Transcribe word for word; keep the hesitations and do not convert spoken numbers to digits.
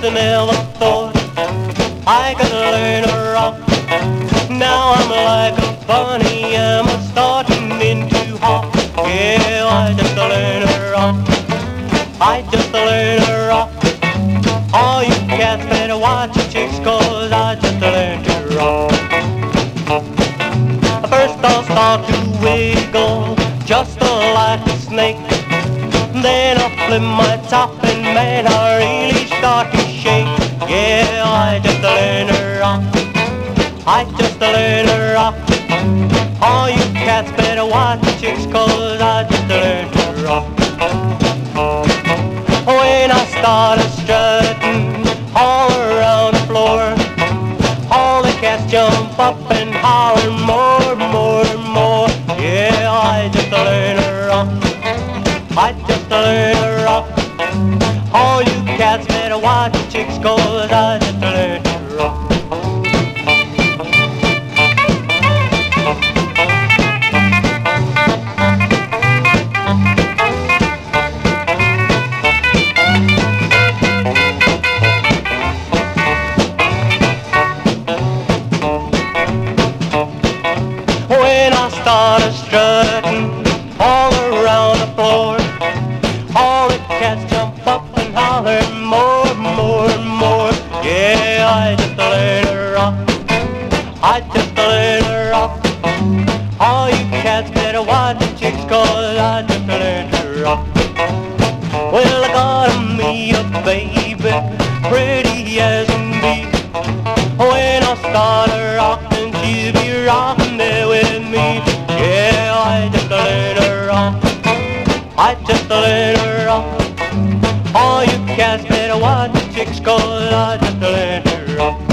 just never thought I could learn to rock. Now I'm like a bunny, I'm starting into hop. Yeah, I just learned to rock. I just learned to rock. All you cats better watch your chicks, cause I just learned to rock. First I'll start to wiggle, just like a snake. Then I'll flip my top and man, I really start to shake. Yeah, I just learned to rock. I just learned to rock. All you cats better watch your chicks, cause I just learned to rock. When I started strutting all around the floor, all the cats jump up and holler more, more, more. Yeah, I just learned to rock. I just learned to rock. All you cats better watch your chicks, cause I just learned to rock. When I started strutting all around the floor, all the cats jump up and holler more, more, more. Yeah, I just learned to rock. I just learned to rock. All you cats better watch your chicks, cause I just learned to rock. Well, I got me a baby, pretty as can be. When I started rocking, she'd be rocking there with me. Yeah, I just learned to rock. I just learned to rock. All you cats better watch your chicks, cause I just learned to rock.